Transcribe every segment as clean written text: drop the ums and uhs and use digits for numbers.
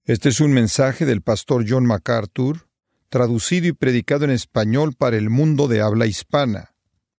Este es un mensaje del pastor John MacArthur, traducido y predicado en español para el mundo de habla hispana.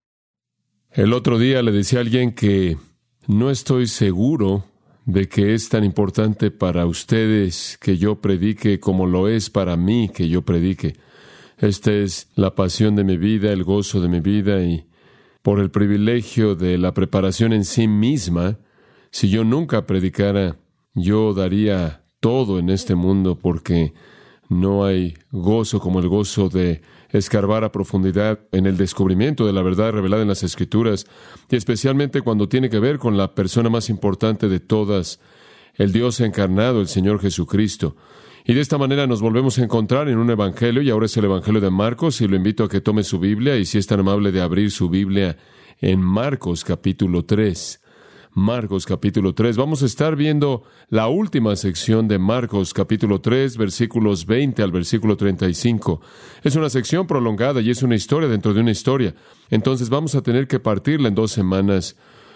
El otro día le decía a alguien que no estoy seguro de que es tan importante para ustedes que yo predique como lo es para mí que yo predique. Esta es la pasión de mi vida, el gozo de mi vida, y por el privilegio de la preparación en sí misma, si yo nunca predicara, yo daría todo en este mundo, porque no hay gozo como el gozo de escarbar a profundidad en el descubrimiento de la verdad revelada en las Escrituras, y especialmente cuando tiene que ver con la persona más importante de todas, el Dios encarnado, el Señor Jesucristo. Y de esta manera nos volvemos a encontrar en un evangelio, y ahora es el evangelio de Marcos, y lo invito a que tome su Biblia, y si es tan amable de abrir su Biblia en Marcos capítulo 3. Marcos capítulo 3. Vamos a estar viendo la última sección de Marcos capítulo 3, versículos 20 al versículo 35. Es una sección prolongada y es una historia dentro de una historia. Entonces vamos a tener que partirla en 2 semanas.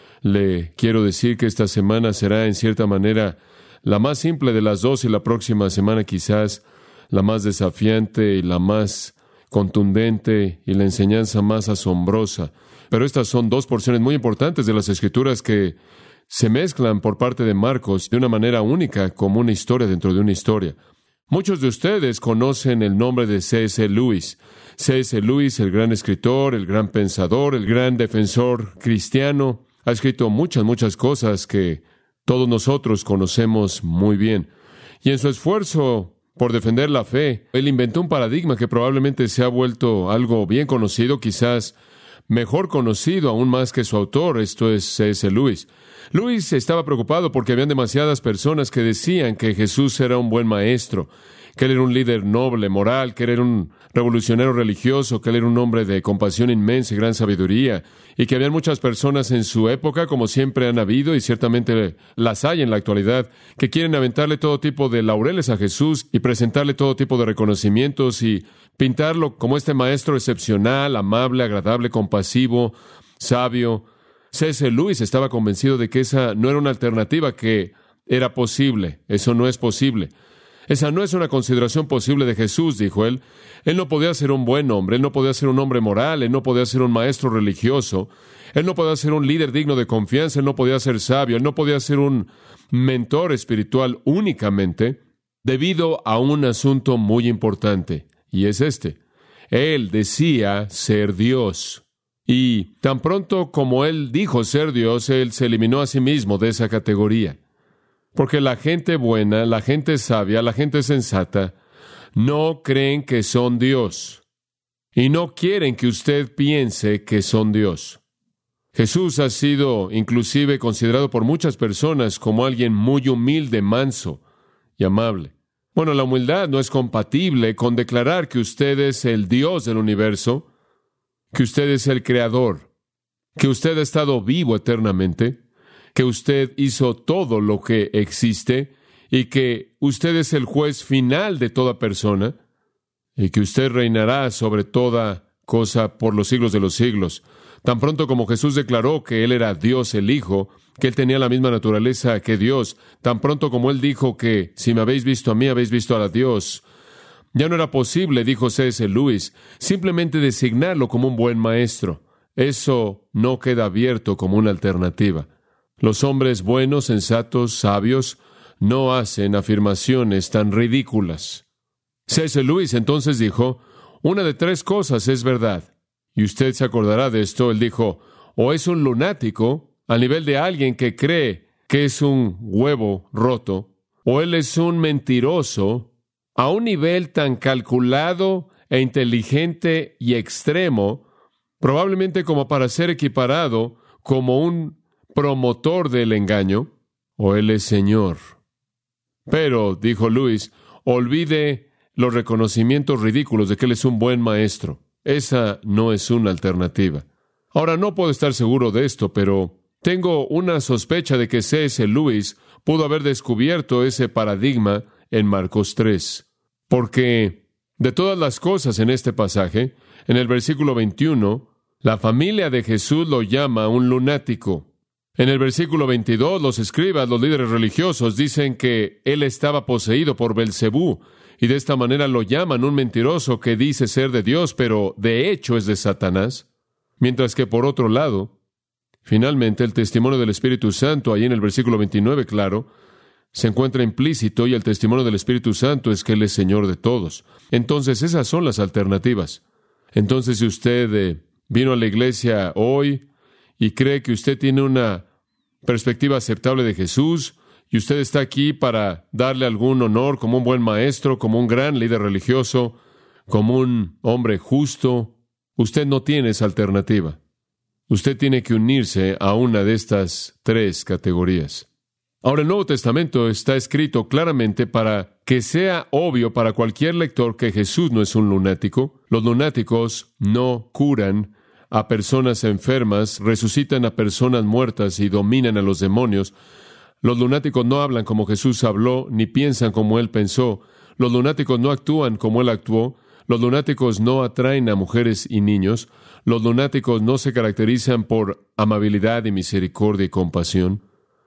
Le quiero decir que esta semana será en cierta manera la más simple de las dos, y la próxima semana quizás la más desafiante y la más contundente y la enseñanza más asombrosa. Pero estas son 2 porciones muy importantes de las Escrituras que se mezclan por parte de Marcos de una manera única, como una historia dentro de una historia. Muchos de ustedes conocen el nombre de C.S. Lewis. C.S. Lewis, el gran escritor, el gran pensador, el gran defensor cristiano, ha escrito muchas cosas que todos nosotros conocemos muy bien. Y en su esfuerzo por defender la fe, él inventó un paradigma que probablemente se ha vuelto algo bien conocido, quizás mejor conocido aún más que su autor. Esto es C.S. Lewis. Lewis estaba preocupado porque habían demasiadas personas que decían que Jesús era un buen maestro, que él era un líder noble, moral, que él era un revolucionario religioso, que él era un hombre de compasión inmensa y gran sabiduría, y que habían muchas personas en su época, como siempre han habido, y ciertamente las hay en la actualidad, que quieren aventarle todo tipo de laureles a Jesús y presentarle todo tipo de reconocimientos y pintarlo como este maestro excepcional, amable, agradable, compasivo, sabio. C.S. Lewis estaba convencido de que esa no era una alternativa que era posible. Eso no es posible. Esa no es una consideración posible de Jesús, dijo él. Él no podía ser un buen hombre, él no podía ser un hombre moral, él no podía ser un maestro religioso, él no podía ser un líder digno de confianza, él no podía ser sabio, él no podía ser un mentor espiritual únicamente, debido a un asunto muy importante, y es este. Él decía ser Dios. Y tan pronto como él dijo ser Dios, él se eliminó a sí mismo de esa categoría. Porque la gente buena, la gente sabia, la gente sensata, no creen que son Dios. Y no quieren que usted piense que son Dios. Jesús ha sido inclusive considerado por muchas personas como alguien muy humilde, manso y amable. Bueno, la humildad no es compatible con declarar que usted es el Dios del universo, que usted es el Creador, que usted ha estado vivo eternamente, que usted hizo todo lo que existe y que usted es el juez final de toda persona y que usted reinará sobre toda cosa por los siglos de los siglos. Tan pronto como Jesús declaró que Él era Dios el Hijo, que Él tenía la misma naturaleza que Dios, tan pronto como Él dijo que si me habéis visto a mí, habéis visto a Dios, ya no era posible, dijo C.S. Lewis, simplemente designarlo como un buen maestro. Eso no queda abierto como una alternativa. Los hombres buenos, sensatos, sabios, no hacen afirmaciones tan ridículas. C.S. Lewis entonces dijo, una de 3 cosas es verdad. Y usted se acordará de esto. Él dijo, o es un lunático, al nivel de alguien que cree que es un huevo roto, o él es un mentiroso, a un nivel tan calculado e inteligente y extremo, probablemente como para ser equiparado como un promotor del engaño, o él es Señor. Pero, dijo Lewis, olvide los reconocimientos ridículos de que él es un buen maestro. Esa no es una alternativa. Ahora, no puedo estar seguro de esto, pero tengo una sospecha de que C.S. Lewis pudo haber descubierto ese paradigma en Marcos 3. Porque de todas las cosas en este pasaje, en el versículo 21, la familia de Jesús lo llama un lunático. En el versículo 22, los escribas, los líderes religiosos, dicen que él estaba poseído por Belcebú, y de esta manera lo llaman un mentiroso que dice ser de Dios, pero de hecho es de Satanás. Mientras que por otro lado, finalmente el testimonio del Espíritu Santo, ahí en el versículo 29, claro, se encuentra implícito, y el testimonio del Espíritu Santo es que Él es Señor de todos. Entonces, esas son las alternativas. Entonces, si usted vino a la iglesia hoy y cree que usted tiene una perspectiva aceptable de Jesús, y usted está aquí para darle algún honor como un buen maestro, como un gran líder religioso, como un hombre justo, usted no tiene esa alternativa. Usted tiene que unirse a una de estas tres categorías. Ahora, el Nuevo Testamento está escrito claramente para que sea obvio para cualquier lector que Jesús no es un lunático. Los lunáticos no curan a personas enfermas, resucitan a personas muertas y dominan a los demonios. Los lunáticos no hablan como Jesús habló, ni piensan como Él pensó. Los lunáticos no actúan como Él actuó. Los lunáticos no atraen a mujeres y niños. Los lunáticos no se caracterizan por amabilidad y misericordia y compasión.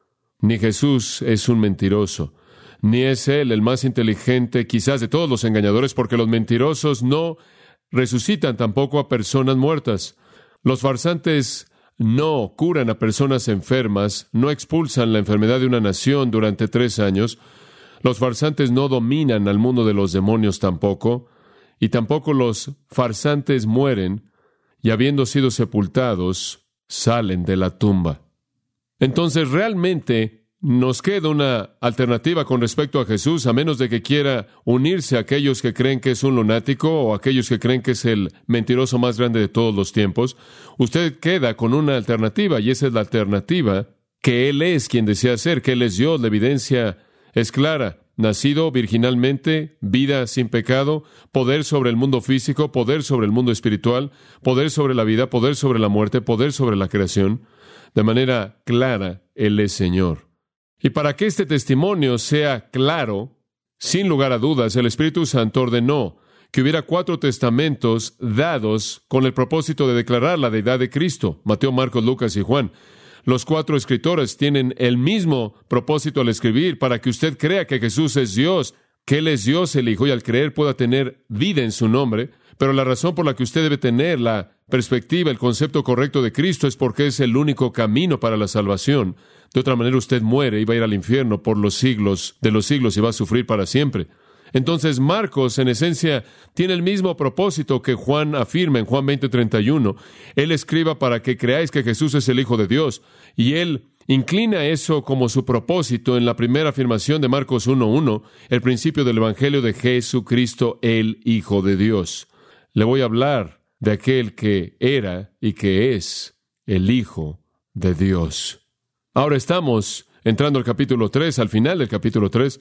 Ni Jesús es un mentiroso, ni es Él el más inteligente quizás de todos los engañadores, porque los mentirosos no resucitan tampoco a personas muertas. Los farsantes no curan a personas enfermas, no expulsan la enfermedad de una nación durante 3 años. Los farsantes no dominan al mundo de los demonios tampoco, y tampoco los farsantes mueren, y habiendo sido sepultados, salen de la tumba. Entonces, realmente nos queda una alternativa con respecto a Jesús, a menos de que quiera unirse a aquellos que creen que es un lunático o a aquellos que creen que es el mentiroso más grande de todos los tiempos. Usted queda con una alternativa, y esa es la alternativa que Él es quien desea ser, que Él es Dios. La evidencia es clara. Nacido virginalmente, vida sin pecado, poder sobre el mundo físico, poder sobre el mundo espiritual, poder sobre la vida, poder sobre la muerte, poder sobre la creación. De manera clara, Él es Señor. Y para que este testimonio sea claro, sin lugar a dudas, el Espíritu Santo ordenó que hubiera 4 testamentos dados con el propósito de declarar la deidad de Cristo: Mateo, Marcos, Lucas y Juan. Los 4 escritores tienen el mismo propósito al escribir, para que usted crea que Jesús es Dios, que Él es Dios el Hijo, y al creer pueda tener vida en su nombre. Pero la razón por la que usted debe tener la perspectiva, el concepto correcto de Cristo, es porque es el único camino para la salvación. De otra manera, usted muere y va a ir al infierno por los siglos de los siglos y va a sufrir para siempre. Entonces, Marcos, en esencia, tiene el mismo propósito que Juan afirma en Juan 20:31. Él escriba para que creáis que Jesús es el Hijo de Dios, y Él inclina eso como su propósito en la primera afirmación de Marcos 1:1, el principio del Evangelio de Jesucristo, el Hijo de Dios. Le voy a hablar de aquel que era y que es el Hijo de Dios. Ahora estamos entrando al capítulo 3, al final del capítulo 3.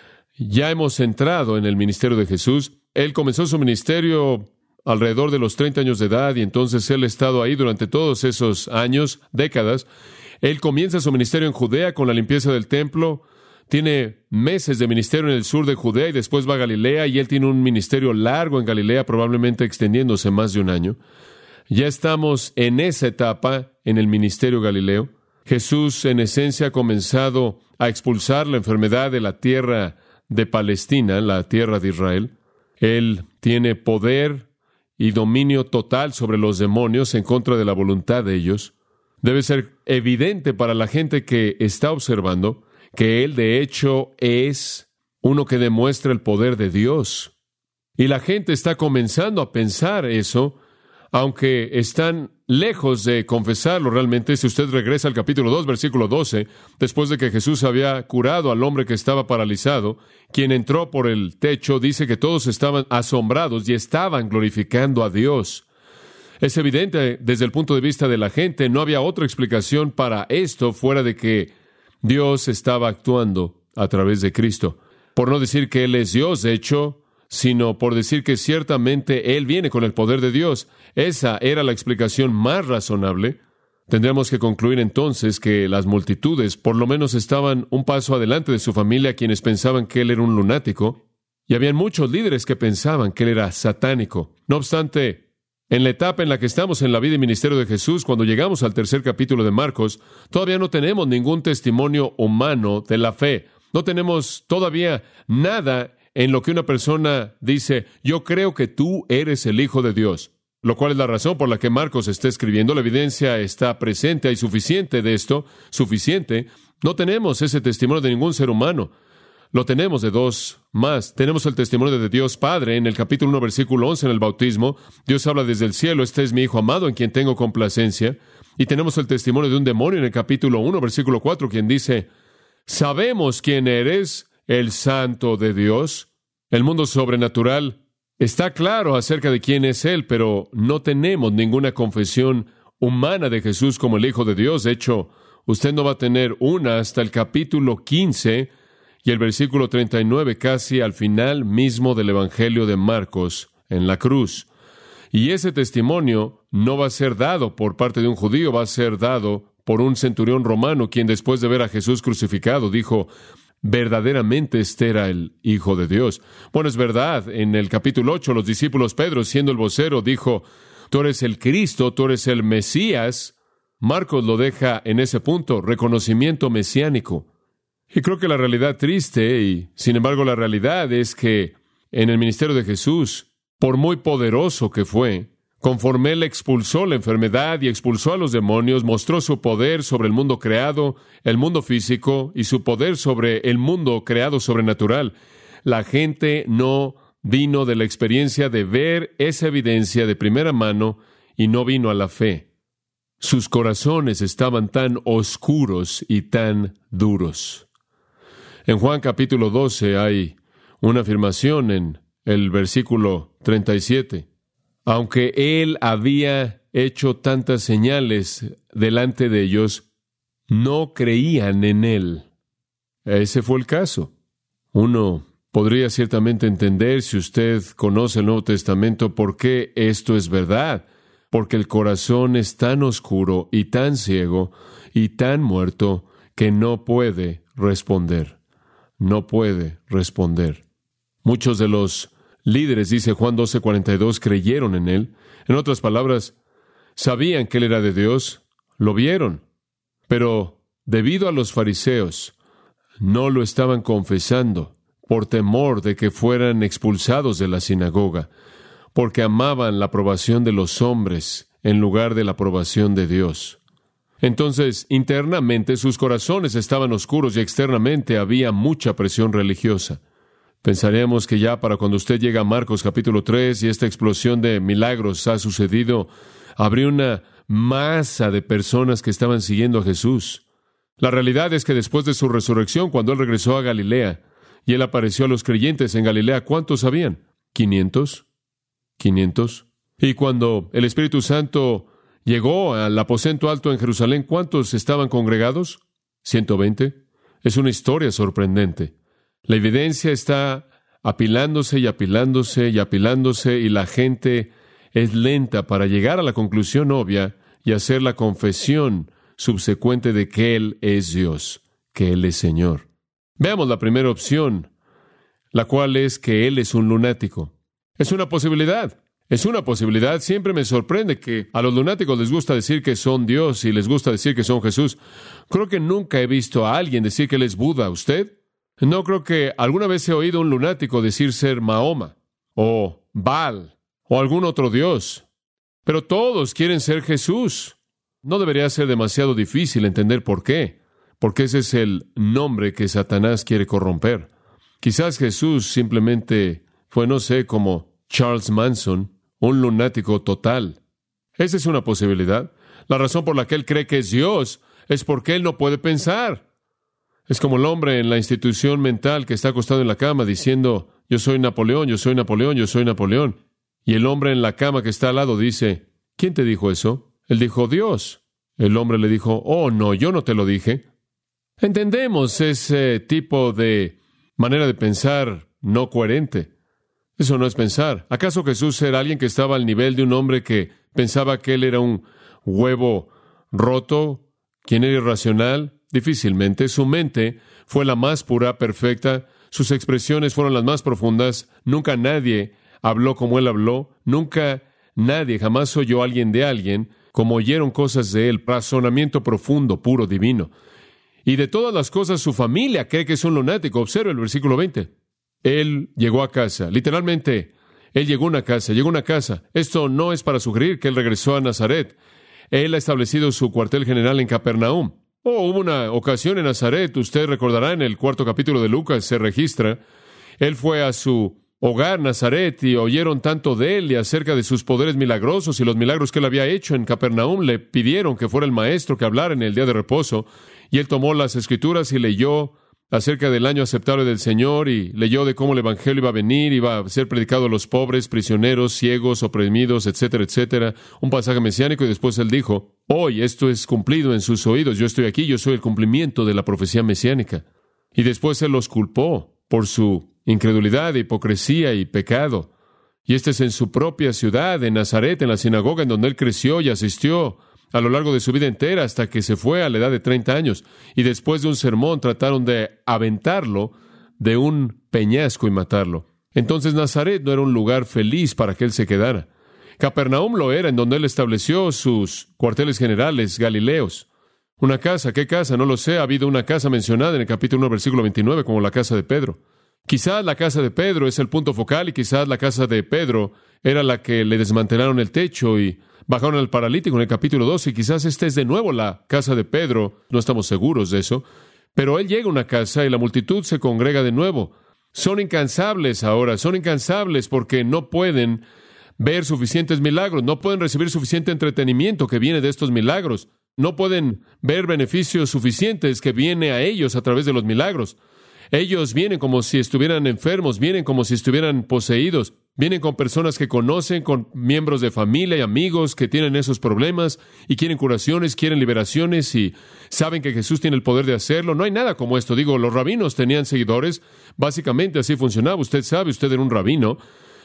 Ya hemos entrado en el ministerio de Jesús. Él comenzó su ministerio alrededor de los 30 años de edad, y entonces Él ha estado ahí durante todos esos años, décadas. Él comienza su ministerio en Judea con la limpieza del templo. Tiene meses de ministerio en el sur de Judea y después va a Galilea, y Él tiene un ministerio largo en Galilea, probablemente extendiéndose más de un año. Ya estamos en esa etapa en el ministerio galileo. Jesús, en esencia, ha comenzado a expulsar la enfermedad de la tierra de Palestina, la tierra de Israel. Él tiene poder y dominio total sobre los demonios en contra de la voluntad de ellos. Debe ser evidente para la gente que está observando que Él, de hecho, es uno que demuestra el poder de Dios. Y la gente está comenzando a pensar eso, aunque están lejos de confesarlo realmente. Si usted regresa al capítulo 2, versículo 12, después de que Jesús había curado al hombre que estaba paralizado, quien entró por el techo, dice que todos estaban asombrados y estaban glorificando a Dios. Es evidente desde el punto de vista de la gente, no había otra explicación para esto fuera de que Dios estaba actuando a través de Cristo. Por no decir que Él es Dios, de hecho, sino por decir que ciertamente Él viene con el poder de Dios. Esa era la explicación más razonable. Tendríamos que concluir entonces que las multitudes por lo menos estaban un paso adelante de su familia, quienes pensaban que Él era un lunático, y habían muchos líderes que pensaban que Él era satánico. No obstante, En la etapa en la que estamos en la vida y ministerio de Jesús, cuando llegamos al tercer capítulo de Marcos, todavía no tenemos ningún testimonio humano de la fe. No tenemos todavía nada en lo que una persona dice, yo creo que tú eres el Hijo de Dios. Lo cual es la razón por la que Marcos está escribiendo. La evidencia está presente, hay suficiente de esto, suficiente. No tenemos ese testimonio de ningún ser humano. Lo tenemos de dos más. Tenemos el testimonio de Dios Padre en el capítulo 1, versículo 11 en el bautismo. Dios habla desde el cielo, este es mi Hijo amado en quien tengo complacencia. Y tenemos el testimonio de un demonio en el capítulo 1, versículo 4, quien dice, sabemos quién eres, el Santo de Dios. El mundo sobrenatural está claro acerca de quién es Él, pero no tenemos ninguna confesión humana de Jesús como el Hijo de Dios. De hecho, usted no va a tener una hasta el capítulo 15 y el versículo 39, casi al final mismo del Evangelio de Marcos, en la cruz. Y ese testimonio no va a ser dado por parte de un judío, va a ser dado por un centurión romano, quien después de ver a Jesús crucificado dijo, verdaderamente este era el Hijo de Dios. Bueno, es verdad, en el capítulo 8, los discípulos Pedro, siendo el vocero, dijo, tú eres el Cristo, tú eres el Mesías. Marcos lo deja en ese punto, reconocimiento mesiánico. Y creo que la realidad triste, y sin embargo la realidad es que en el ministerio de Jesús, por muy poderoso que fue, conforme Él expulsó la enfermedad y expulsó a los demonios, mostró su poder sobre el mundo creado, el mundo físico, y su poder sobre el mundo creado sobrenatural. La gente no vino de la experiencia de ver esa evidencia de primera mano y no vino a la fe. Sus corazones estaban tan oscuros y tan duros. En Juan capítulo 12 hay una afirmación en el versículo 37. Aunque Él había hecho tantas señales delante de ellos, no creían en Él. Ese fue el caso. Uno podría ciertamente entender, si usted conoce el Nuevo Testamento, por qué esto es verdad. Porque el corazón es tan oscuro y tan ciego y tan muerto que no puede responder. No puede responder. Muchos de los líderes, dice Juan 12:42, creyeron en Él. En otras palabras, sabían que Él era de Dios, lo vieron. Pero debido a los fariseos, no lo estaban confesando por temor de que fueran expulsados de la sinagoga, porque amaban la aprobación de los hombres en lugar de la aprobación de Dios. Entonces, internamente sus corazones estaban oscuros y externamente había mucha presión religiosa. Pensaríamos que ya para cuando usted llega a Marcos capítulo 3 y esta explosión de milagros ha sucedido, habría una masa de personas que estaban siguiendo a Jesús. La realidad es que después de su resurrección, cuando Él regresó a Galilea y Él apareció a los creyentes en Galilea, ¿cuántos habían? 500. Y cuando el Espíritu Santo llegó al aposento alto en Jerusalén, ¿cuántos estaban congregados? 120. Es una historia sorprendente. La evidencia está apilándose y apilándose y apilándose, y la gente es lenta para llegar a la conclusión obvia y hacer la confesión subsecuente de que Él es Dios, que Él es Señor. Veamos la primera opción, la cual es que Él es un lunático. Es una posibilidad. Es una posibilidad. Siempre me sorprende que a los lunáticos les gusta decir que son Dios y les gusta decir que son Jesús. Creo que nunca he visto a alguien decir que Él es Buda. ¿Usted? No creo que alguna vez he oído a un lunático decir ser Mahoma, o Baal, o algún otro Dios. Pero todos quieren ser Jesús. No debería ser demasiado difícil entender por qué. Porque ese es el nombre que Satanás quiere corromper. Quizás Jesús simplemente fue, no sé, como Charles Manson, un lunático total. Esa es una posibilidad. La razón por la que él cree que es Dios es porque él no puede pensar. Es como el hombre en la institución mental que está acostado en la cama diciendo, yo soy Napoleón, yo soy Napoleón, yo soy Napoleón. Y el hombre en la cama que está al lado dice, ¿quién te dijo eso? Él dijo, Dios. El hombre le dijo, oh, no, yo no te lo dije. Entendemos ese tipo de manera de pensar no coherente. Eso no es pensar. ¿Acaso Jesús era alguien que estaba al nivel de un hombre que pensaba que él era un huevo roto, quien era irracional? Difícilmente. Su mente fue la más pura, perfecta. Sus expresiones fueron las más profundas. Nunca nadie habló como él habló. Nunca Nadie jamás oyó a alguien de alguien como oyeron cosas de él, razonamiento profundo, puro, divino. Y de todas las cosas, su familia cree que es un lunático. Observa el versículo 20. Él llegó a casa. Literalmente, él llegó a una casa. Esto no es para sugerir que él regresó a Nazaret. Él ha establecido su cuartel general en Capernaum. Hubo una ocasión en Nazaret, usted recordará, en el 4º capítulo de Lucas se registra. Él fue a su hogar, Nazaret, y oyeron tanto de él y acerca de sus poderes milagrosos y los milagros que él había hecho en Capernaum. Le pidieron que fuera el maestro que hablara en el día de reposo, y él tomó las Escrituras y leyó acerca del año aceptable del Señor, y leyó de cómo el Evangelio iba a venir, iba a ser predicado a los pobres, prisioneros, ciegos, oprimidos, etcétera, etcétera. Un pasaje mesiánico, y después él dijo, hoy esto es cumplido en sus oídos. Yo estoy aquí, yo soy el cumplimiento de la profecía mesiánica. Y después él los culpó por su incredulidad, hipocresía y pecado. Y este es en su propia ciudad, en Nazaret, en la sinagoga en donde él creció y asistió a lo largo de su vida entera hasta que se fue a la edad de 30 años. Y después de un sermón trataron de aventarlo de un peñasco y matarlo. Entonces Nazaret no era un lugar feliz para que él se quedara. Capernaum lo era, en donde él estableció sus cuarteles generales galileos. Una casa, ¿qué casa? No lo sé. Ha habido una casa mencionada en el capítulo 1, versículo 29, como la casa de Pedro. Quizás la casa de Pedro es el punto focal, y quizás la casa de Pedro era la que le desmantelaron el techo y bajaron al paralítico en el capítulo 12, y quizás esta es de nuevo la casa de Pedro. No estamos seguros de eso. Pero él llega a una casa y la multitud se congrega de nuevo. Son incansables ahora, son incansables porque no pueden ver suficientes milagros, no pueden recibir suficiente entretenimiento que viene de estos milagros, no pueden ver beneficios suficientes que viene a ellos a través de los milagros. Ellos vienen como si estuvieran enfermos, vienen como si estuvieran poseídos, vienen con personas que conocen, con miembros de familia y amigos que tienen esos problemas y quieren curaciones, quieren liberaciones y saben que Jesús tiene el poder de hacerlo. No hay nada como esto. Digo, los rabinos tenían seguidores, básicamente así funcionaba. Usted sabe, usted era un rabino,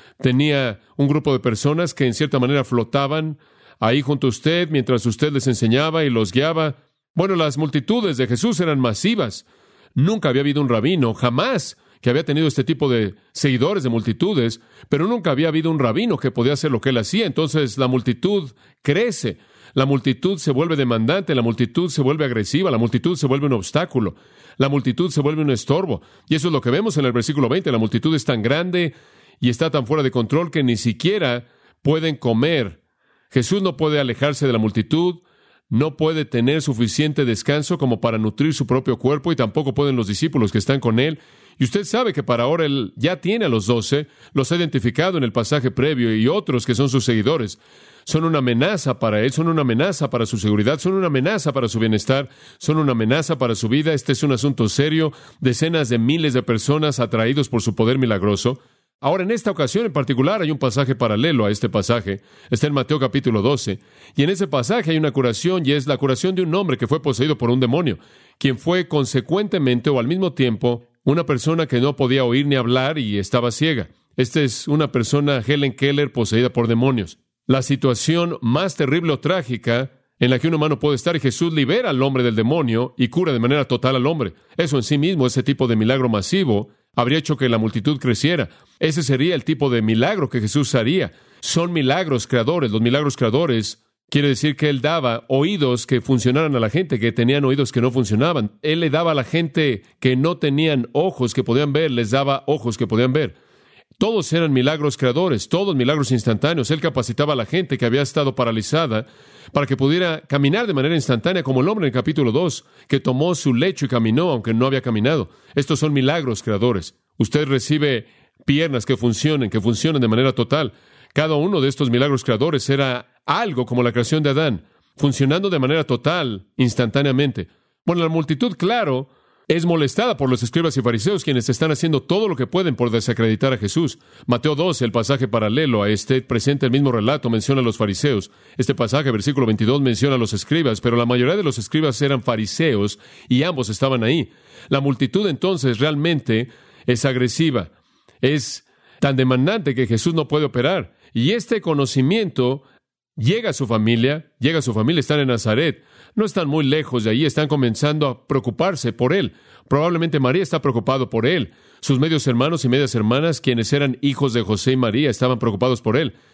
tenía un grupo de personas que en cierta manera flotaban ahí junto a usted mientras usted les enseñaba y los guiaba. Bueno, las multitudes de Jesús eran masivas. Nunca había habido un rabino, jamás, que había tenido este tipo de seguidores de multitudes, pero nunca había habido un rabino que podía hacer lo que él hacía. Entonces la multitud crece, la multitud se vuelve demandante, la multitud se vuelve agresiva, la multitud se vuelve un obstáculo, la multitud se vuelve un estorbo. Y eso es lo que vemos en el versículo 20. La multitud es tan grande y está tan fuera de control que ni siquiera pueden comer. Jesús no puede alejarse de la multitud, no puede tener suficiente descanso como para nutrir su propio cuerpo, y tampoco pueden los discípulos que están con él. Y usted sabe que para ahora él ya tiene a los 12, los ha identificado en el pasaje previo, y otros que son sus seguidores son una amenaza para él, son una amenaza para su seguridad, son una amenaza para su bienestar, son una amenaza para su vida. Este es un asunto serio, decenas de miles de personas atraídos por su poder milagroso. Ahora, en esta ocasión en particular, hay un pasaje paralelo a este pasaje. Está en Mateo capítulo 12. Y en ese pasaje hay una curación, y es la curación de un hombre que fue poseído por un demonio, quien fue consecuentemente o al mismo tiempo una persona que no podía oír ni hablar y estaba ciega. Esta es una persona, Helen Keller, poseída por demonios. La situación más terrible o trágica en la que un humano puede estar, y Jesús libera al hombre del demonio y cura de manera total al hombre. Eso en sí mismo, ese tipo de milagro masivo, habría hecho que la multitud creciera. Ese sería el tipo de milagro que Jesús haría. Son milagros creadores. Los milagros creadores quiere decir que Él daba oídos que funcionaran a la gente, que tenían oídos que no funcionaban. Él le daba a la gente que no tenían ojos que podían ver, les daba ojos que podían ver. Todos eran milagros creadores, todos milagros instantáneos. Él capacitaba a la gente que había estado paralizada para que pudiera caminar de manera instantánea, como el hombre en el capítulo 2, que tomó su lecho y caminó, aunque no había caminado. Estos son milagros creadores. Usted recibe piernas que funcionen de manera total. Cada uno de estos milagros creadores era algo como la creación de Adán, funcionando de manera total, instantáneamente. Bueno, la multitud, claro, es molestada por los escribas y fariseos, quienes están haciendo todo lo que pueden por desacreditar a Jesús. Mateo 12, el pasaje paralelo a este, presenta el mismo relato, menciona a los fariseos. Este pasaje, versículo 22, menciona a los escribas, pero la mayoría de los escribas eran fariseos y ambos estaban ahí. La multitud entonces realmente es agresiva, es tan demandante que Jesús no puede operar. Y este conocimiento llega a su familia, están en Nazaret. No están muy lejos de ahí, están comenzando a preocuparse por él. Probablemente María está preocupado por él. Sus medios hermanos y medias hermanas, quienes eran hijos de José y María, estaban preocupados por él.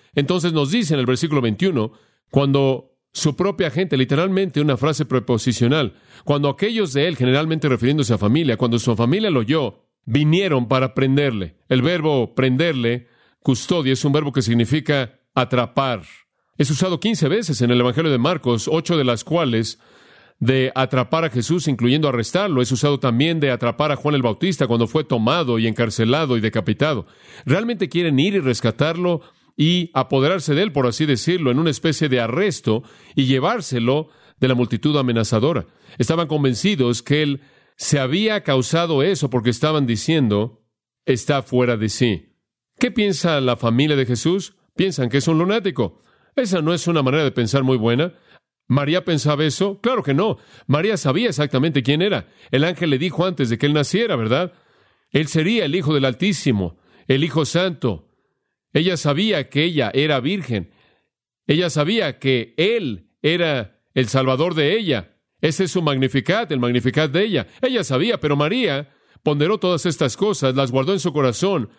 Entonces nos dice en el versículo 21, cuando su propia gente, literalmente una frase preposicional, cuando aquellos de él, generalmente refiriéndose a familia, cuando su familia lo oyó, vinieron para prenderle. El verbo prenderle, custodia, es un verbo que significa atrapar. Es usado 15 veces en el Evangelio de Marcos, 8 de las cuales de atrapar a Jesús, incluyendo arrestarlo. Es usado también de atrapar a Juan el Bautista cuando fue tomado y encarcelado y decapitado. Realmente quieren ir y rescatarlo y apoderarse de él, por así decirlo, en una especie de arresto y llevárselo de la multitud amenazadora. Estaban convencidos que él se había causado eso porque estaban diciendo, está fuera de sí. ¿Qué piensa la familia de Jesús? Piensan que es un lunático. Esa no es una manera de pensar muy buena. ¿María pensaba eso? Claro que no. María sabía exactamente quién era. El ángel le dijo antes de que él naciera, ¿verdad? Él sería el Hijo del Altísimo, el Hijo Santo. Ella sabía que ella era virgen. Ella sabía que él era el Salvador de ella. Ese es su Magnificat, el Magnificat de ella. Ella sabía, pero María ponderó todas estas cosas, las guardó en su corazón.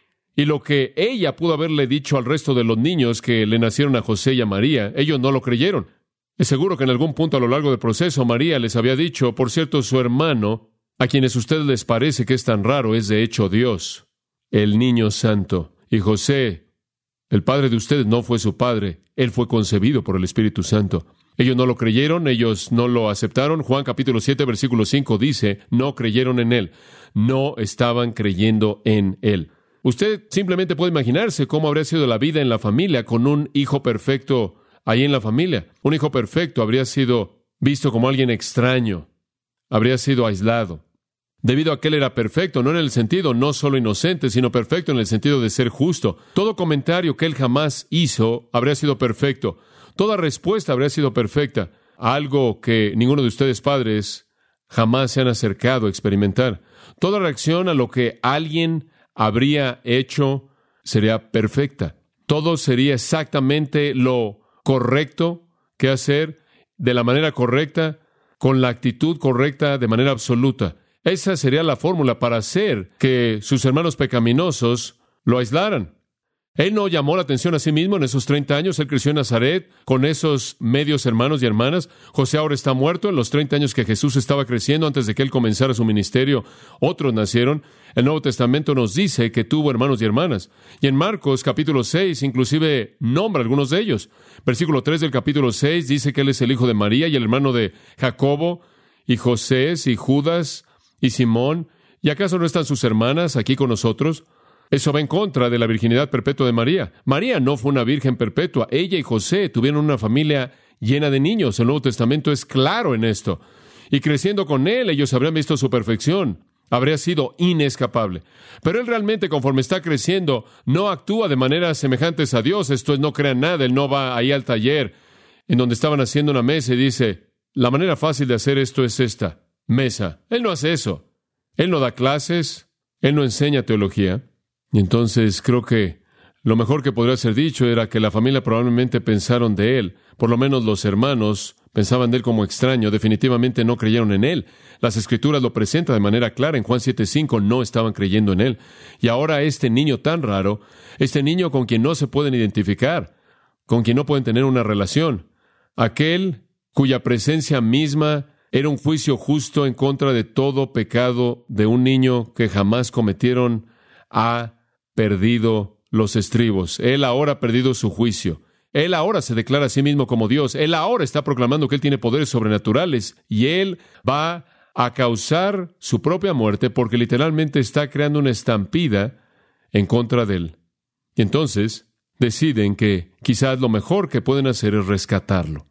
Y lo que ella pudo haberle dicho al resto de los niños que le nacieron a José y a María, ellos no lo creyeron. Es seguro que en algún punto a lo largo del proceso María les había dicho, por cierto, su hermano, a quienes a ustedes les parece que es tan raro, es de hecho Dios, el niño santo. Y José, el padre de ustedes, no fue su padre. Él fue concebido por el Espíritu Santo. Ellos no lo creyeron, ellos no lo aceptaron. Juan capítulo 7, versículo 5 dice, no creyeron en él. No estaban creyendo en él. Usted simplemente puede imaginarse cómo habría sido la vida en la familia con un hijo perfecto ahí en la familia. Un hijo perfecto habría sido visto como alguien extraño. Habría sido aislado. Debido a que él era perfecto, no en el sentido no solo inocente, sino perfecto en el sentido de ser justo. Todo comentario que él jamás hizo habría sido perfecto. Toda respuesta habría sido perfecta. Algo que ninguno de ustedes padres jamás se han acercado a experimentar. Toda reacción a lo que alguien habría hecho sería perfecta. Todo sería exactamente lo correcto que hacer, de la manera correcta, con la actitud correcta, de manera absoluta. Esa sería la fórmula para hacer que sus hermanos pecaminosos lo aislaran. Él no llamó la atención a sí mismo en esos 30 años. Él creció en Nazaret con esos medios hermanos y hermanas. José ahora está muerto. En los 30 años que Jesús estaba creciendo, antes de que él comenzara su ministerio, otros nacieron. El Nuevo Testamento nos dice que tuvo hermanos y hermanas. Y en Marcos capítulo 6 inclusive nombra a algunos de ellos. Versículo 3 del capítulo 6 dice que él es el hijo de María y el hermano de Jacobo y José y Judas y Simón. ¿Y acaso no están sus hermanas aquí con nosotros? Eso va en contra de la virginidad perpetua de María. María no fue una virgen perpetua. Ella y José tuvieron una familia llena de niños. El Nuevo Testamento es claro en esto. Y creciendo con él, ellos habrían visto su perfección. Habría sido inescapable. Pero él realmente, conforme está creciendo, no actúa de maneras semejantes a Dios. Esto es, no crea nada. Él no va ahí al taller en donde estaban haciendo una mesa y dice, la manera fácil de hacer esto es esta mesa. Él no hace eso. Él no da clases. Él no enseña teología. Y entonces creo que lo mejor que podría ser dicho era que la familia probablemente pensaron de él. Por lo menos los hermanos pensaban de él como extraño. Definitivamente no creyeron en él. Las Escrituras lo presentan de manera clara. En Juan 7:5 no estaban creyendo en él. Y ahora este niño tan raro, este niño con quien no se pueden identificar, con quien no pueden tener una relación, aquel cuya presencia misma era un juicio justo en contra de todo pecado de un niño que jamás cometieron, ha perdido los estribos. Él ahora ha perdido su juicio. Él ahora se declara a sí mismo como Dios. Él ahora está proclamando que él tiene poderes sobrenaturales y él va a causar su propia muerte porque literalmente está creando una estampida en contra de él. Y entonces deciden que quizás lo mejor que pueden hacer es rescatarlo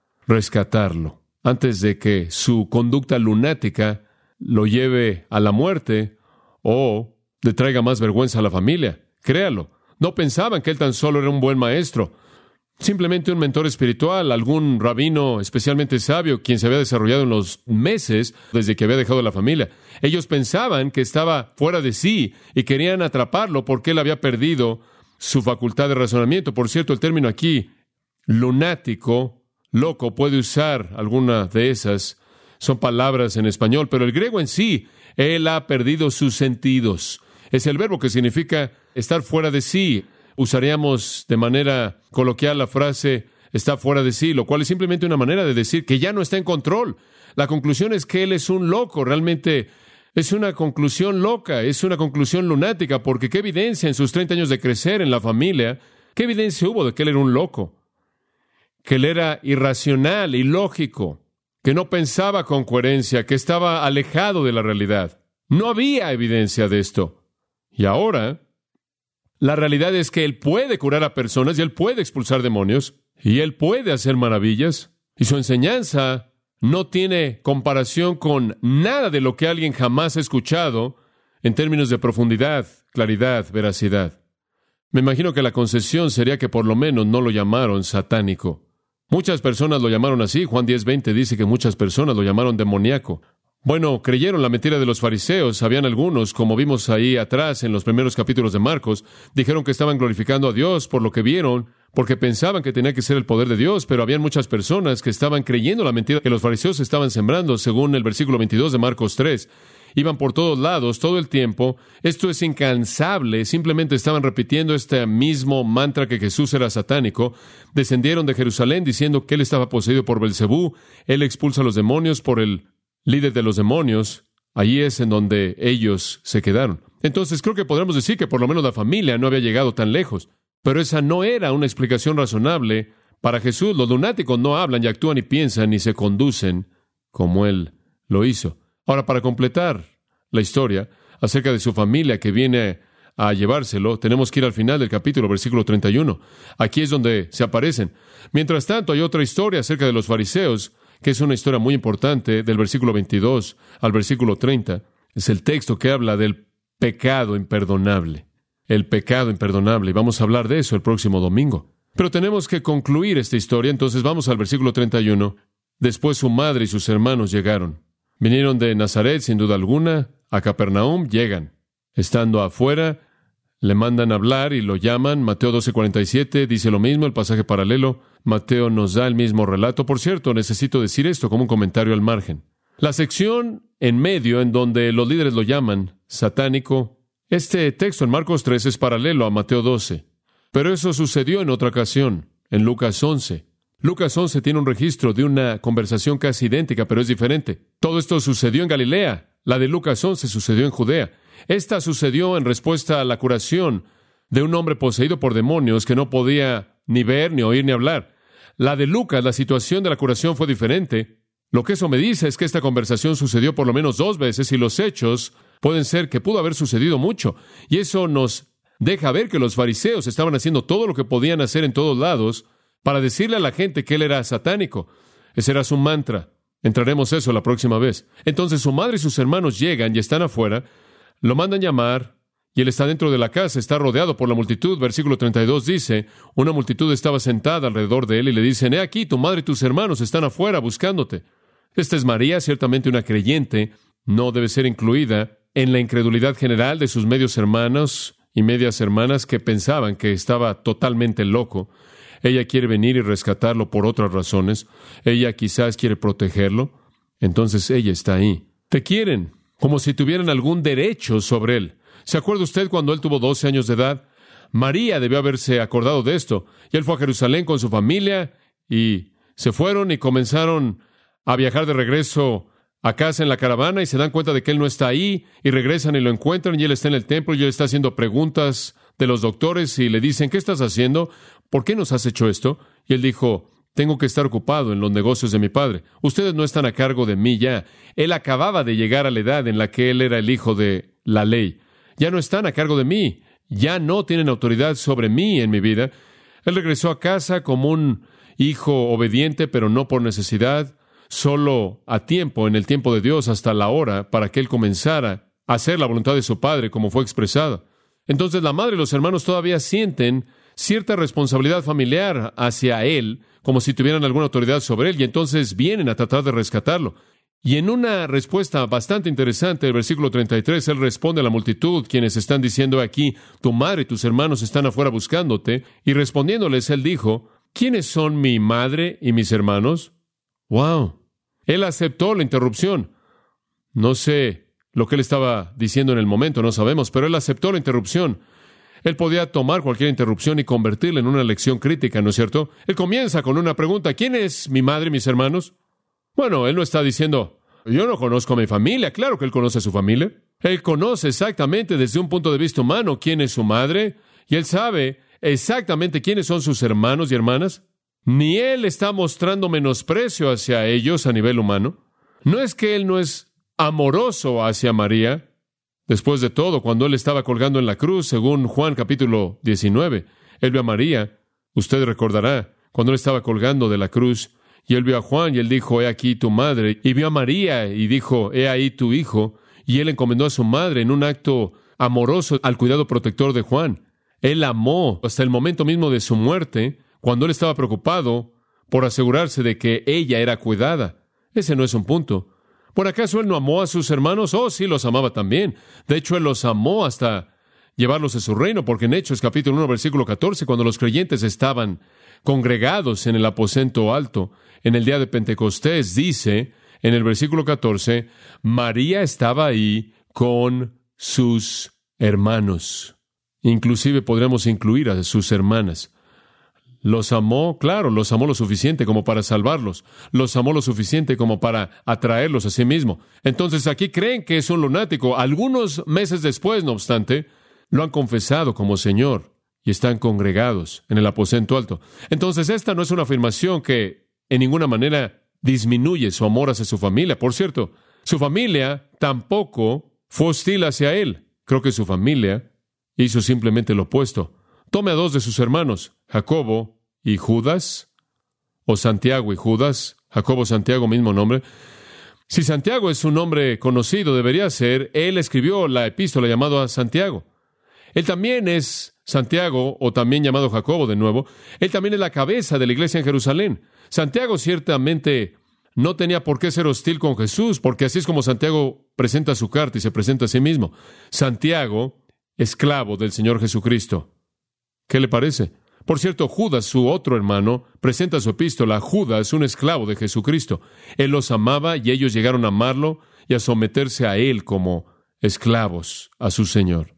antes de que su conducta lunática lo lleve a la muerte o le traiga más vergüenza a la familia. Créalo. No pensaban que él tan solo era un buen maestro. Simplemente un mentor espiritual, algún rabino especialmente sabio, quien se había desarrollado en los meses desde que había dejado la familia. Ellos pensaban que estaba fuera de sí y querían atraparlo porque él había perdido su facultad de razonamiento. Por cierto, el término aquí, lunático, loco, puede usar alguna de esas. Son palabras en español, pero el griego en sí, él ha perdido sus sentidos. Es el verbo que significa estar fuera de sí, usaríamos de manera coloquial la frase está fuera de sí, lo cual es simplemente una manera de decir que ya no está en control. La conclusión es que él es un loco, realmente es una conclusión loca, es una conclusión lunática, porque qué evidencia en sus 30 años de crecer en la familia, qué evidencia hubo de que él era un loco, que él era irracional, ilógico, que no pensaba con coherencia, que estaba alejado de la realidad. No había evidencia de esto. Y ahora, la realidad es que él puede curar a personas y él puede expulsar demonios y él puede hacer maravillas. Y su enseñanza no tiene comparación con nada de lo que alguien jamás ha escuchado en términos de profundidad, claridad, veracidad. Me imagino que la concesión sería que por lo menos no lo llamaron satánico. Muchas personas lo llamaron así. Juan 10:20 dice que muchas personas lo llamaron demoníaco. Bueno, creyeron la mentira de los fariseos. Habían algunos, como vimos ahí atrás en los primeros capítulos de Marcos, dijeron que estaban glorificando a Dios por lo que vieron, porque pensaban que tenía que ser el poder de Dios, pero habían muchas personas que estaban creyendo la mentira que los fariseos estaban sembrando, según el versículo 22 de Marcos 3. Iban por todos lados, todo el tiempo. Esto es incansable. Simplemente estaban repitiendo este mismo mantra que Jesús era satánico. Descendieron de Jerusalén diciendo que él estaba poseído por Belcebú. Él expulsa a los demonios por el líder de los demonios. Allí es en donde ellos se quedaron. Entonces creo que podremos decir que por lo menos la familia no había llegado tan lejos. Pero esa no era una explicación razonable para Jesús. Los lunáticos no hablan y actúan y piensan y se conducen como él lo hizo. Ahora, para completar la historia acerca de su familia que viene a llevárselo, tenemos que ir al final del capítulo, versículo 31. Aquí es donde se aparecen. Mientras tanto, hay otra historia acerca de los fariseos, que es una historia muy importante, del versículo 22 al versículo 30. Es el texto que habla del pecado imperdonable. El pecado imperdonable. Y vamos a hablar de eso el próximo domingo. Pero tenemos que concluir esta historia, entonces vamos al versículo 31. Después su madre y sus hermanos llegaron. Vinieron de Nazaret, sin duda alguna, a Capernaum, llegan. Estando afuera, le mandan hablar y lo llaman. Mateo 12:47 dice lo mismo, el pasaje paralelo. Mateo nos da el mismo relato. Por cierto, necesito decir esto como un comentario al margen. La sección en medio, en donde los líderes lo llaman satánico, este texto en Marcos 3 es paralelo a Mateo 12. Pero eso sucedió en otra ocasión, en Lucas 11. Lucas 11 tiene un registro de una conversación casi idéntica, pero es diferente. Todo esto sucedió en Galilea. La de Lucas 11 sucedió en Judea. Esta sucedió en respuesta a la curación de un hombre poseído por demonios que no podía ni ver, ni oír, ni hablar. La de Lucas, la situación de la curación fue diferente. Lo que eso me dice es que esta conversación sucedió por lo menos 2 veces y los hechos pueden ser que pudo haber sucedido mucho. Y eso nos deja ver que los fariseos estaban haciendo todo lo que podían hacer en todos lados para decirle a la gente que él era satánico. Ese era su mantra. Entraremos eso la próxima vez. Entonces su madre y sus hermanos llegan y están afuera, lo mandan llamar, y él está dentro de la casa, está rodeado por la multitud. Versículo 32 dice, una multitud estaba sentada alrededor de él y le dicen, he aquí, tu madre y tus hermanos están afuera buscándote. Esta es María, ciertamente una creyente, no debe ser incluida en la incredulidad general de sus medios hermanos y medias hermanas que pensaban que estaba totalmente loco. Ella quiere venir y rescatarlo por otras razones. Ella quizás quiere protegerlo. Entonces ella está ahí. Te quieren, como si tuvieran algún derecho sobre él. ¿Se acuerda usted cuando él tuvo 12 años de edad? María debió haberse acordado de esto. Y él fue a Jerusalén con su familia y se fueron y comenzaron a viajar de regreso a casa en la caravana y se dan cuenta de que él no está ahí y regresan y lo encuentran y él está en el templo y él está haciendo preguntas de los doctores y le dicen, ¿qué estás haciendo? ¿Por qué nos has hecho esto? Y él dijo, tengo que estar ocupado en los negocios de mi padre. Ustedes no están a cargo de mí ya. Él acababa de llegar a la edad en la que él era el hijo de la ley. Ya no están a cargo de mí. Ya no tienen autoridad sobre mí en mi vida. Él regresó a casa como un hijo obediente, pero no por necesidad, solo a tiempo, en el tiempo de Dios, hasta la hora para que él comenzara a hacer la voluntad de su padre, como fue expresada. Entonces la madre y los hermanos todavía sienten cierta responsabilidad familiar hacia él, como si tuvieran alguna autoridad sobre él, y entonces vienen a tratar de rescatarlo. Y en una respuesta bastante interesante, el versículo 33, él responde a la multitud, quienes están diciendo aquí, tu madre y tus hermanos están afuera buscándote, y respondiéndoles, él dijo, ¿quiénes son mi madre y mis hermanos? ¡Wow! Él aceptó la interrupción. No sé lo que él estaba diciendo en el momento, no sabemos, pero él aceptó la interrupción. Él podía tomar cualquier interrupción y convertirla en una lección crítica, ¿no es cierto? Él comienza con una pregunta: ¿quién es mi madre y mis hermanos? Bueno, él no está diciendo: yo no conozco a mi familia. Claro que él conoce a su familia. Él conoce exactamente desde un punto de vista humano quién es su madre, y él sabe exactamente quiénes son sus hermanos y hermanas. Ni él está mostrando menosprecio hacia ellos a nivel humano. No es que él no es amoroso hacia María. Después de todo, cuando él estaba colgando en la cruz, según Juan capítulo 19, él vio a María. Usted recordará, cuando él estaba colgando de la cruz, y él vio a Juan, y él dijo: he aquí tu madre. Y vio a María, y dijo: he ahí tu hijo. Y él encomendó a su madre en un acto amoroso al cuidado protector de Juan. Él amó hasta el momento mismo de su muerte, cuando él estaba preocupado por asegurarse de que ella era cuidada. Ese no es un punto. ¿Por acaso él no amó a sus hermanos? Oh, sí, los amaba también. De hecho, él los amó hasta llevarlos a su reino, porque en Hechos capítulo 1, versículo 14, cuando los creyentes estaban congregados en el aposento alto, en el día de Pentecostés, dice en el versículo 14, María estaba ahí con sus hermanos. Inclusive podríamos incluir a sus hermanas. Los amó, claro, los amó lo suficiente como para salvarlos. Los amó lo suficiente como para atraerlos a sí mismo. Entonces aquí creen que es un lunático. Algunos meses después, no obstante, lo han confesado como Señor y están congregados en el aposento alto. Entonces esta no es una afirmación que en ninguna manera disminuye su amor hacia su familia. Por cierto, su familia tampoco fue hostil hacia él. Creo que su familia hizo simplemente lo opuesto. Tome a dos de sus hermanos, Jacobo y Judas, o Santiago y Judas. Jacobo, Santiago, mismo nombre. Si Santiago es un nombre conocido, debería ser, él escribió la epístola llamada a Santiago. Él también es Santiago, o también llamado Jacobo de nuevo. Él también es la cabeza de la iglesia en Jerusalén. Santiago ciertamente no tenía por qué ser hostil con Jesús, porque así es como Santiago presenta su carta y se presenta a sí mismo. Santiago, esclavo del Señor Jesucristo. ¿Qué le parece? Por cierto, Judas, su otro hermano, presenta su epístola. Judas, un esclavo de Jesucristo. Él los amaba y ellos llegaron a amarlo y a someterse a él como esclavos a su Señor.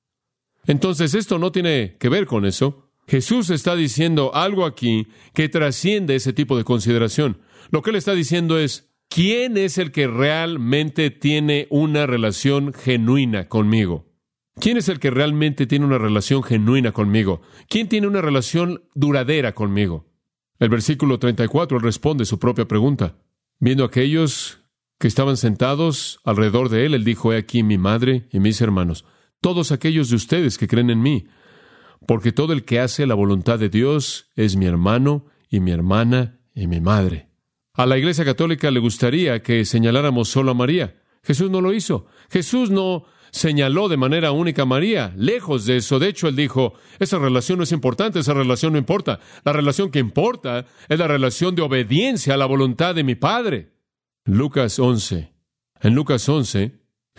Entonces, esto no tiene que ver con eso. Jesús está diciendo algo aquí que trasciende ese tipo de consideración. Lo que él está diciendo es: ¿quién es el que realmente tiene una relación genuina conmigo? ¿Quién es el que realmente tiene una relación genuina conmigo? ¿Quién tiene una relación duradera conmigo? El versículo 34, él responde su propia pregunta. Viendo a aquellos que estaban sentados alrededor de él, él dijo: he aquí mi madre y mis hermanos, todos aquellos de ustedes que creen en mí, porque todo el que hace la voluntad de Dios es mi hermano y mi hermana y mi madre. A la Iglesia Católica le gustaría que señaláramos solo a María. Jesús no lo hizo. Jesús no señaló de manera única a María. Lejos de eso. De hecho, él dijo: esa relación no es importante, esa relación no importa. La relación que importa es la relación de obediencia a la voluntad de mi Padre. Lucas 11. En Lucas 11,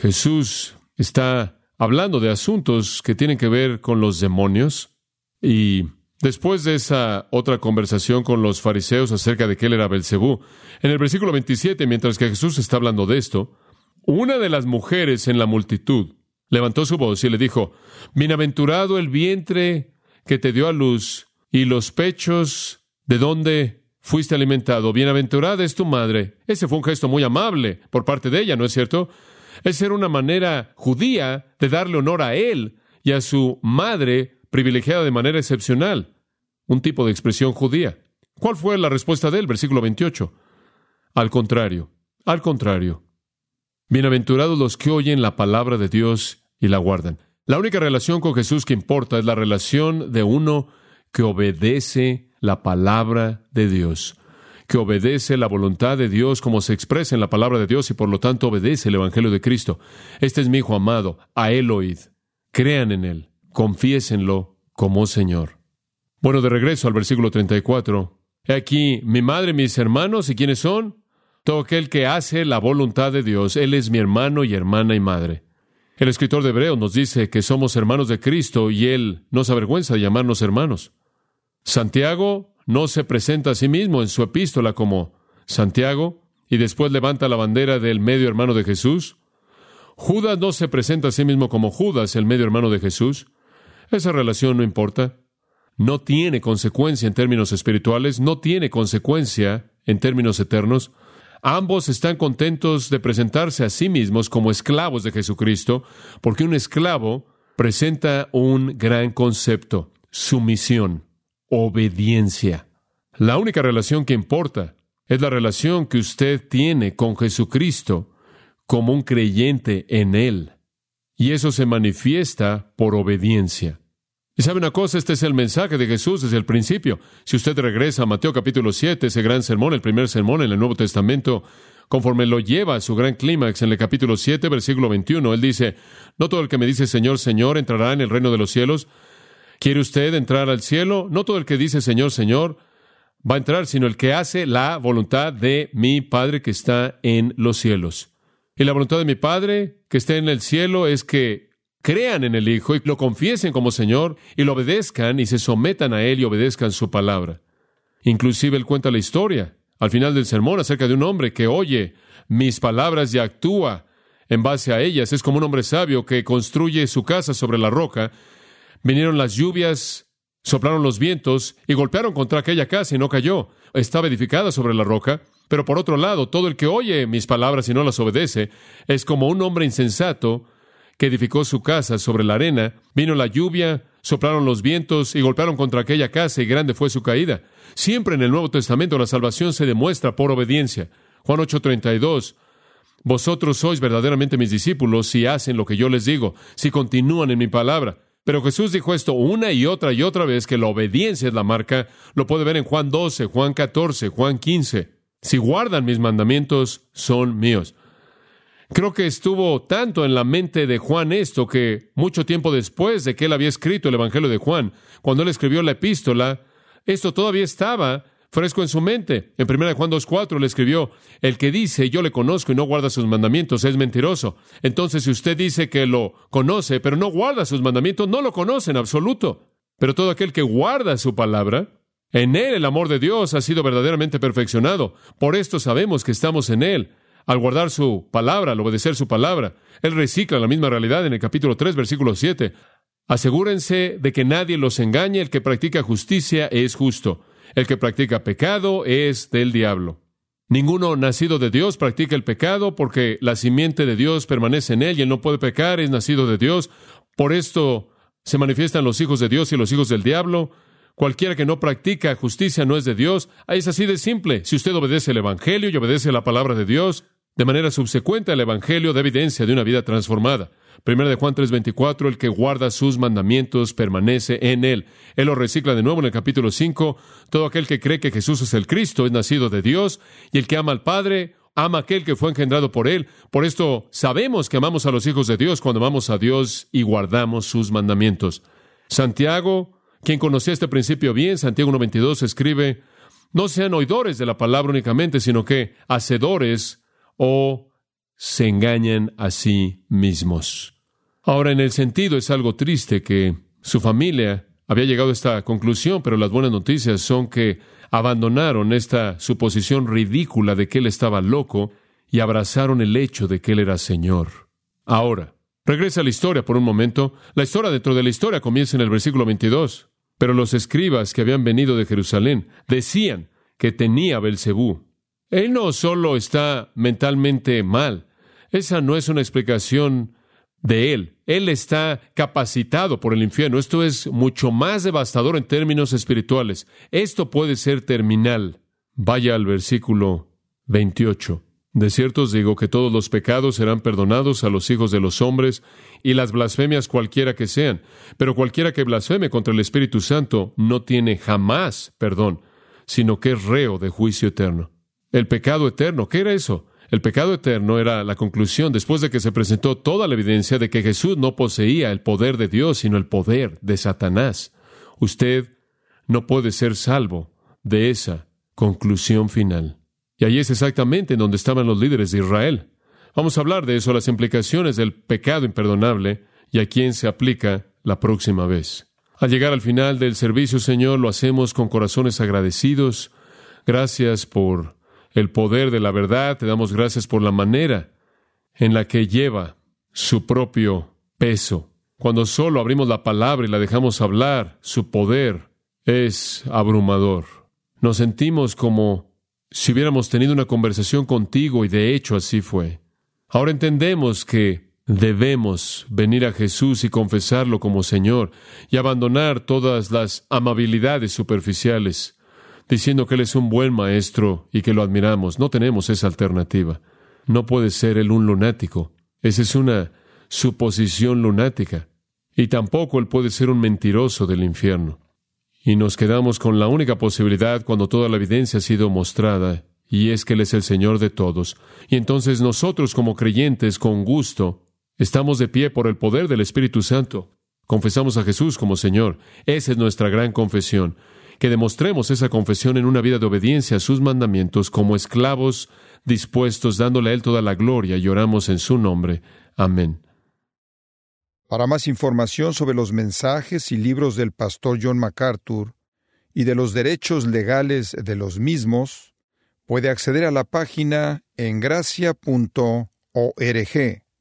Jesús está hablando de asuntos que tienen que ver con los demonios, y después de esa otra conversación con los fariseos acerca de que él era Belcebú, en el versículo 27, mientras que Jesús está hablando de esto, una de las mujeres en la multitud levantó su voz y le dijo: bienaventurado el vientre que te dio a luz y los pechos de donde fuiste alimentado. Bienaventurada es tu madre. Ese fue un gesto muy amable por parte de ella, ¿no es cierto? Esa era una manera judía de darle honor a él y a su madre privilegiada de manera excepcional. Un tipo de expresión judía. ¿Cuál fue la respuesta de él? Versículo 28. Al contrario. Bienaventurados los que oyen la palabra de Dios y la guardan. La única relación con Jesús que importa es la relación de uno que obedece la palabra de Dios, que obedece la voluntad de Dios como se expresa en la palabra de Dios y por lo tanto obedece el Evangelio de Cristo. Este es mi Hijo amado, a Él oíd. Crean en Él, confiésenlo como Señor. Bueno, de regreso al versículo 34. He aquí mi madre y mis hermanos, ¿y quiénes son? Todo aquel que hace la voluntad de Dios. Él es mi hermano y hermana y madre. El escritor de Hebreos nos dice que somos hermanos de Cristo y Él no se avergüenza de llamarnos hermanos. Santiago no se presenta a sí mismo en su epístola como Santiago y después levanta la bandera del medio hermano de Jesús. Judas no se presenta a sí mismo como Judas, el medio hermano de Jesús. Esa relación no importa. No tiene consecuencia en términos espirituales, no tiene consecuencia en términos eternos. Ambos están contentos de presentarse a sí mismos como esclavos de Jesucristo, porque un esclavo presenta un gran concepto: sumisión, obediencia. La única relación que importa es la relación que usted tiene con Jesucristo como un creyente en Él. Y eso se manifiesta por obediencia. Y sabe una cosa, este es el mensaje de Jesús desde el principio. Si usted regresa a Mateo capítulo 7, ese gran sermón, el primer sermón en el Nuevo Testamento, conforme lo lleva a su gran clímax en el capítulo 7, versículo 21, Él dice: no todo el que me dice Señor, Señor, entrará en el reino de los cielos. ¿Quiere usted entrar al cielo? No todo el que dice Señor, Señor va a entrar, sino el que hace la voluntad de mi Padre que está en los cielos. Y la voluntad de mi Padre que está en el cielo es que crean en el Hijo y lo confiesen como Señor y lo obedezcan y se sometan a Él y obedezcan su palabra. Inclusive Él cuenta la historia al final del sermón acerca de un hombre que oye mis palabras y actúa en base a ellas. Es como un hombre sabio que construye su casa sobre la roca. Vinieron las lluvias, soplaron los vientos y golpearon contra aquella casa y no cayó. Estaba edificada sobre la roca. Pero por otro lado, todo el que oye mis palabras y no las obedece es como un hombre insensato que edificó su casa sobre la arena. Vino la lluvia, soplaron los vientos y golpearon contra aquella casa y grande fue su caída. Siempre en el Nuevo Testamento la salvación se demuestra por obediencia. Juan 8:32, vosotros sois verdaderamente mis discípulos si hacen lo que yo les digo, si continúan en mi palabra. Pero Jesús dijo esto una y otra vez, que la obediencia es la marca. Lo puede ver en Juan 12, Juan 14, Juan 15. Si guardan mis mandamientos, son míos. Creo que estuvo tanto en la mente de Juan esto que mucho tiempo después de que él había escrito el Evangelio de Juan, cuando él escribió la epístola, esto todavía estaba fresco en su mente. En 1 Juan 2:4 le escribió: el que dice yo le conozco y no guarda sus mandamientos es mentiroso. Entonces, si usted dice que lo conoce, pero no guarda sus mandamientos, no lo conoce en absoluto. Pero todo aquel que guarda su palabra, en Él el amor de Dios ha sido verdaderamente perfeccionado. Por esto sabemos que estamos en Él. Al guardar su palabra, al obedecer su palabra, Él recicla la misma realidad en el capítulo 3, versículo 7. Asegúrense de que nadie los engañe. El que practica justicia es justo. El que practica pecado es del diablo. Ninguno nacido de Dios practica el pecado, porque la simiente de Dios permanece en él y él no puede pecar, es nacido de Dios. Por esto se manifiestan los hijos de Dios y los hijos del diablo. Cualquiera que no practica justicia no es de Dios. Es así de simple. Si usted obedece el Evangelio y obedece la palabra de Dios, de manera subsecuente al Evangelio da evidencia de una vida transformada. 1 Juan 3:24, el que guarda sus mandamientos permanece en Él. Él lo recicla de nuevo en el capítulo 5. Todo aquel que cree que Jesús es el Cristo es nacido de Dios, y el que ama al Padre, ama a aquel que fue engendrado por Él. Por esto sabemos que amamos a los hijos de Dios cuando amamos a Dios y guardamos sus mandamientos. Santiago, quien conocía este principio bien, Santiago 1:22 escribe: no sean oidores de la palabra únicamente, sino que hacedores, o se engañan a sí mismos. Ahora, en el sentido, es algo triste que su familia había llegado a esta conclusión, pero las buenas noticias son que abandonaron esta suposición ridícula de que él estaba loco y abrazaron el hecho de que él era Señor. Ahora, regresa a la historia por un momento. La historia dentro de la historia comienza en el versículo 22. Pero los escribas que habían venido de Jerusalén decían que tenía Belcebú. Él no solo está mentalmente mal. Esa no es una explicación de él. Él está capacitado por el infierno. Esto es mucho más devastador en términos espirituales. Esto puede ser terminal. Vaya al versículo 28. De cierto os digo que todos los pecados serán perdonados a los hijos de los hombres y las blasfemias cualquiera que sean. Pero cualquiera que blasfeme contra el Espíritu Santo no tiene jamás perdón, sino que es reo de juicio eterno. El pecado eterno, ¿qué era eso? El pecado eterno era la conclusión después de que se presentó toda la evidencia de que Jesús no poseía el poder de Dios, sino el poder de Satanás. Usted no puede ser salvo de esa conclusión final. Y ahí es exactamente en donde estaban los líderes de Israel. Vamos a hablar de eso, las implicaciones del pecado imperdonable y a quién se aplica la próxima vez. Al llegar al final del servicio, Señor, lo hacemos con corazones agradecidos. Gracias por el poder de la verdad. Te damos gracias por la manera en la que lleva su propio peso Cuando solo abrimos la palabra y la dejamos hablar, su poder es abrumador. Nos sentimos como si hubiéramos tenido una conversación contigo, y de hecho así fue. Ahora entendemos que debemos venir a Jesús y confesarlo como Señor y abandonar todas las amabilidades superficiales, diciendo que Él es un buen maestro y que lo admiramos. No tenemos esa alternativa. No puede ser Él un lunático. Esa es una suposición lunática. Y tampoco Él puede ser un mentiroso del infierno. Y nos quedamos con la única posibilidad cuando toda la evidencia ha sido mostrada, y es que Él es el Señor de todos. Y entonces nosotros como creyentes, con gusto, estamos de pie por el poder del Espíritu Santo. Confesamos a Jesús como Señor. Esa es nuestra gran confesión. Que demostremos esa confesión en una vida de obediencia a sus mandamientos como esclavos dispuestos, dándole a Él toda la gloria, y oramos en su nombre. Amén. Para más información sobre los mensajes y libros del pastor John MacArthur y de los derechos legales de los mismos, puede acceder a la página en gracia.org.